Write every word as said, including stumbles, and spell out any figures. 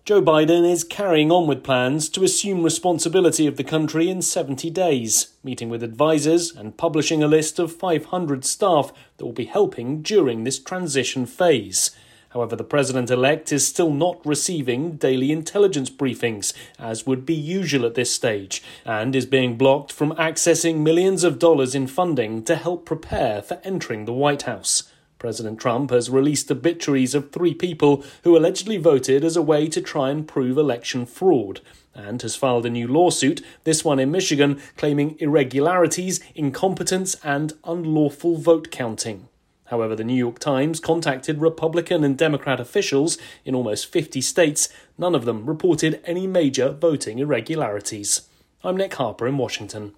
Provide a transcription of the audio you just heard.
Joe Biden is carrying on with plans to assume responsibility of the country in seventy days, meeting with advisers and publishing a list of five hundred staff that will be helping during this transition phase. However, the president-elect is still not receiving daily intelligence briefings, as would be usual at this stage, and is being blocked from accessing millions of dollars in funding to help prepare for entering the White House. President Trump has released obituaries of three people who allegedly voted as a way to try and prove election fraud, and has filed a new lawsuit, this one in Michigan, claiming irregularities, incompetence and unlawful vote counting. However, the New York Times contacted Republican and Democrat officials in almost fifty states. None of them reported any major voting irregularities. I'm Nick Harper in Washington.